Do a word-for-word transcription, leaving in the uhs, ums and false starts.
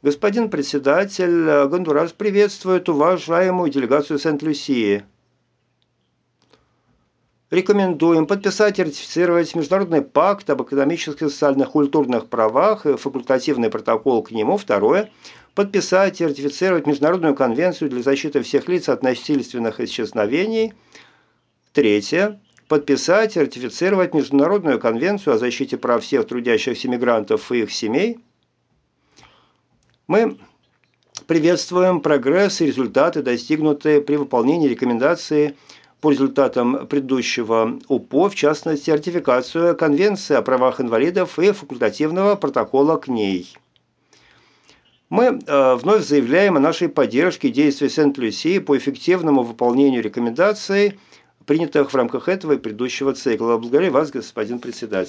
Господин председатель, Гондурас приветствует уважаемую делегацию Сент-Люсии. Рекомендуем подписать и ратифицировать Международный пакт об экономических, социальных, культурных правах и факультативный протокол к нему. Второе. Подписать и ратифицировать Международную конвенцию для защиты всех лиц от насильственных исчезновений. Третье. Подписать и ратифицировать Международную конвенцию о защите прав всех трудящихся мигрантов и их семей. Мы приветствуем прогресс и результаты, достигнутые при выполнении рекомендаций по результатам предыдущего УПО, в частности, ратификацию Конвенции о правах инвалидов и факультативного протокола к ней. Мы э, вновь заявляем о нашей поддержке действий Сент-Люсии по эффективному выполнению рекомендаций, принятых в рамках этого и предыдущего цикла. Благодарю вас, господин председатель.